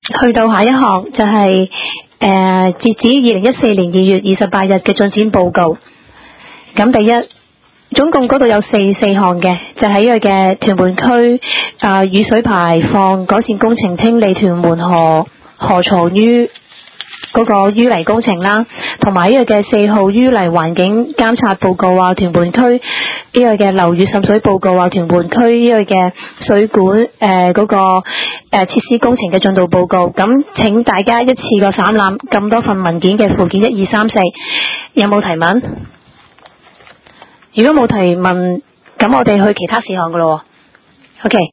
去到下一項就係截止2014年2月28日嘅進展報告。咁第一，總共嗰度有四項嘅，就係呢個嘅屯門區雨水排放改善工程清理屯門河床淤嗰個淤泥工程啦，同埋呢個嘅4號淤泥環境監察報告啊，屯門區呢個嘅樓宇滲水報告啊，屯門區呢個嘅水管嗰個設施工程嘅進度報告。咁請大家一次過瀏覽咁多份文件嘅附件1、2、3、4，有冇提問？如果冇提問，咁我哋去其他事項噶咯。OK。